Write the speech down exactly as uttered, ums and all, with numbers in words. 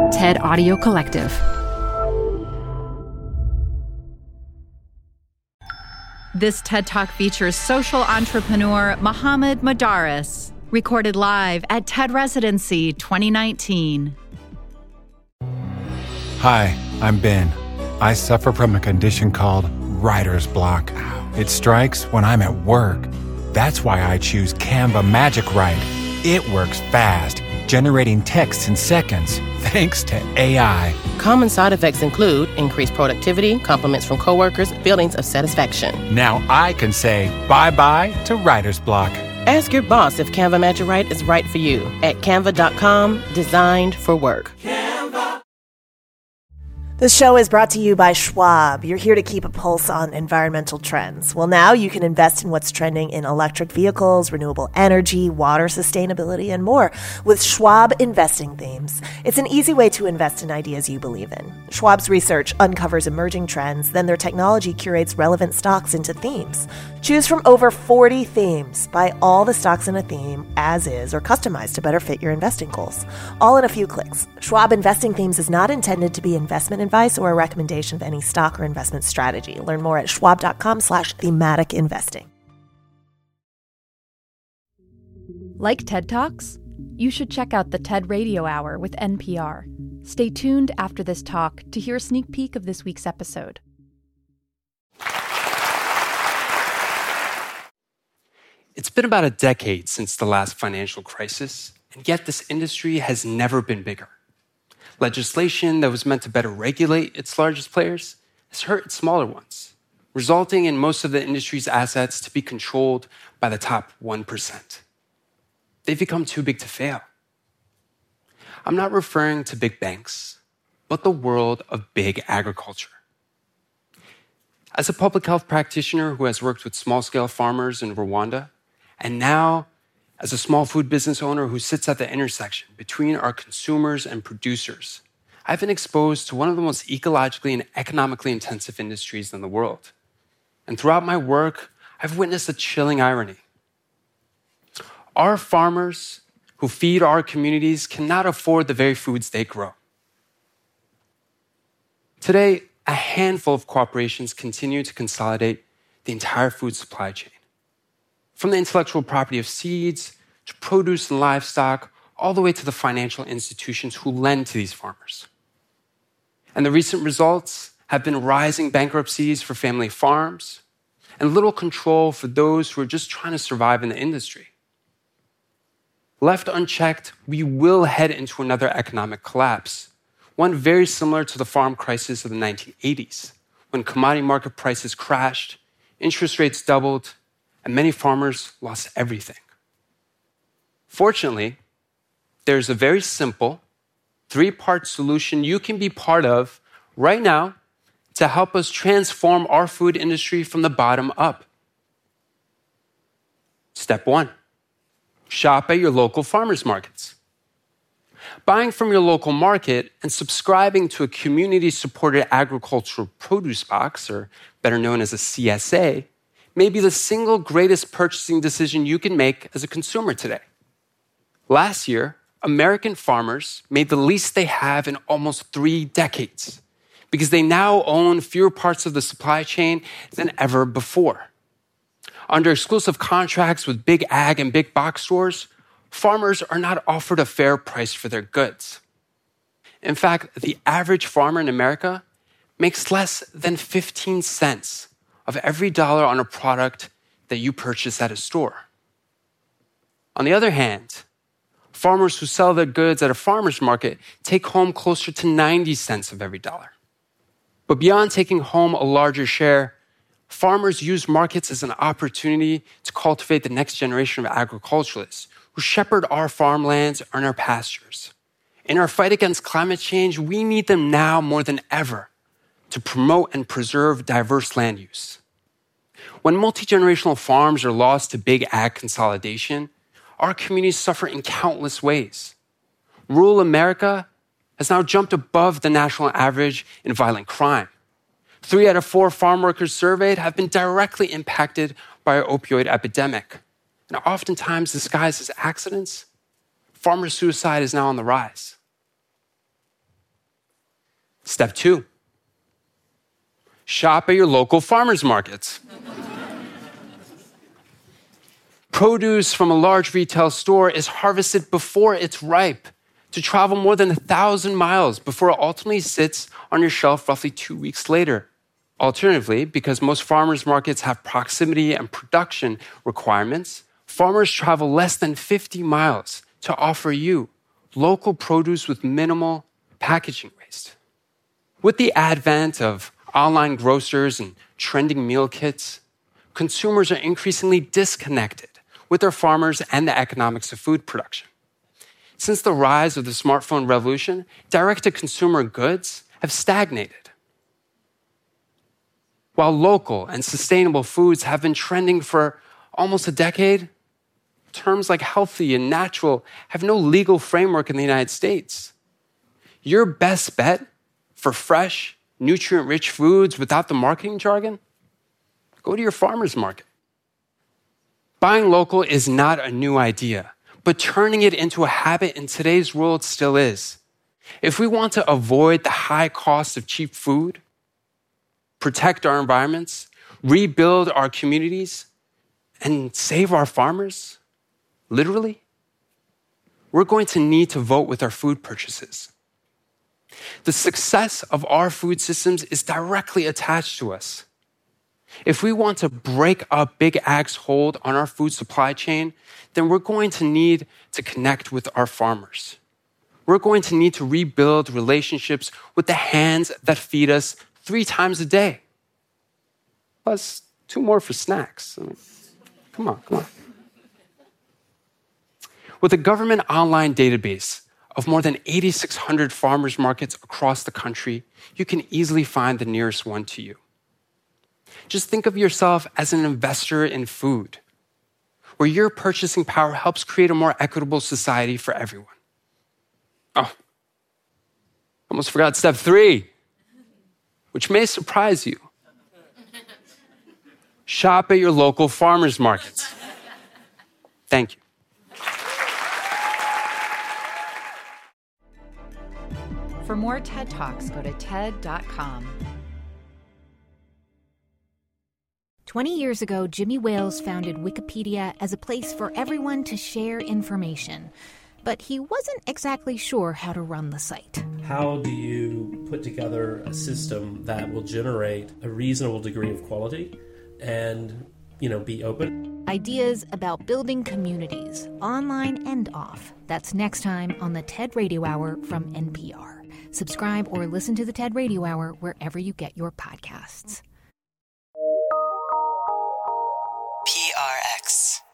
TED Audio Collective. This TED Talk features social entrepreneur Mohammad Madaris, recorded live at TED Residency twenty nineteen. Hi, I'm Ben. I suffer from a condition called writer's block. It strikes when I'm at work. That's why I choose Canva Magic Write. It works fast, generating text in seconds, thanks to A I. Common side effects include increased productivity, compliments from coworkers, feelings of satisfaction. Now I can say bye-bye to writer's block. Ask your boss if Canva Magic Write is right for you at canva dot com, designed for work. The show is brought to you by Schwab. You're here to keep a pulse on environmental trends. Well, now you can invest in what's trending in electric vehicles, renewable energy, water sustainability, and more with Schwab Investing Themes. It's an easy way to invest in ideas you believe in. Schwab's research uncovers emerging trends, then their technology curates relevant stocks into themes. Choose from over forty themes. Buy all the stocks in a theme as is or customized to better fit your investing goals. All in a few clicks. Schwab Investing Themes is not intended to be investment advice or a recommendation of any stock or investment strategy. Learn more at schwab dot com slash thematic investing. Like TED Talks? You should check out the TED Radio Hour with N P R. Stay tuned after this talk to hear a sneak peek of this week's episode. It's been about a decade since the last financial crisis, and yet this industry has never been bigger. Legislation that was meant to better regulate its largest players has hurt its smaller ones, resulting in most of the industry's assets to be controlled by the top one percent. They've become too big to fail. I'm not referring to big banks, but the world of big agriculture. As a public health practitioner who has worked with small-scale farmers in Rwanda, and now as a small food business owner who sits at the intersection between our consumers and producers, I've been exposed to one of the most ecologically and economically intensive industries in the world. And throughout my work, I've witnessed a chilling irony. Our farmers who feed our communities cannot afford the very foods they grow. Today, a handful of corporations continue to consolidate the entire food supply chain. From the intellectual property of seeds, to produce and livestock, all the way to the financial institutions who lend to these farmers. And the recent results have been rising bankruptcies for family farms and little control for those who are just trying to survive in the industry. Left unchecked, we will head into another economic collapse, one very similar to the farm crisis of the nineteen eighties, when commodity market prices crashed, interest rates doubled, and many farmers lost everything. Fortunately, there's a very simple three-part solution you can be part of right now to help us transform our food industry from the bottom up. Step one, shop at your local farmers markets. Buying from your local market and subscribing to a community-supported agricultural produce box, or better known as a C S A, may be the single greatest purchasing decision you can make as a consumer today. Last year, American farmers made the least they have in almost three decades because they now own fewer parts of the supply chain than ever before. Under exclusive contracts with big ag and big box stores, farmers are not offered a fair price for their goods. In fact, the average farmer in America makes less than fifteen cents of every dollar on a product that you purchase at a store. On the other hand, farmers who sell their goods at a farmer's market take home closer to ninety cents of every dollar. But beyond taking home a larger share, farmers use markets as an opportunity to cultivate the next generation of agriculturalists who shepherd our farmlands and our pastures. In our fight against climate change, we need them now more than ever to promote and preserve diverse land use. When multi-generational farms are lost to big ag consolidation, our communities suffer in countless ways. Rural America has now jumped above the national average in violent crime. Three out of four farm workers surveyed have been directly impacted by our opioid epidemic. And oftentimes disguised as accidents, farmer suicide is now on the rise. Step two, shop at your local farmers markets. Produce from a large retail store is harvested before it's ripe to travel more than a thousand miles before it ultimately sits on your shelf roughly two weeks later. Alternatively, because most farmers markets have proximity and production requirements, farmers travel less than fifty miles to offer you local produce with minimal packaging waste. With the advent of online grocers and trending meal kits, consumers are increasingly disconnected with their farmers and the economics of food production. Since the rise of the smartphone revolution, direct-to-consumer goods have stagnated. While local and sustainable foods have been trending for almost a decade, terms like healthy and natural have no legal framework in the United States. Your best bet for fresh, nutrient-rich foods without the marketing jargon? Go to your farmer's market. Buying local is not a new idea, but turning it into a habit in today's world still is. If we want to avoid the high cost of cheap food, protect our environments, rebuild our communities, and save our farmers, literally, we're going to need to vote with our food purchases. The success of our food systems is directly attached to us. If we want to break up Big Ag's hold on our food supply chain, then we're going to need to connect with our farmers. We're going to need to rebuild relationships with the hands that feed us three times a day. Plus, two more for snacks. I mean, come on, come on. With a government online database of more than eight thousand six hundred farmers markets across the country, you can easily find the nearest one to you. Just think of yourself as an investor in food, where your purchasing power helps create a more equitable society for everyone. Oh, almost forgot step three, which may surprise you. Shop at your local farmers markets. Thank you. For more TED Talks, go to TED dot com. twenty years ago, Jimmy Wales founded Wikipedia as a place for everyone to share information. But he wasn't exactly sure how to run the site. How do you put together a system that will generate a reasonable degree of quality and, you know, be open? Ideas about building communities, online and off. That's next time on the TED Radio Hour from N P R. Subscribe or listen to the TED Radio Hour wherever you get your podcasts. P R X.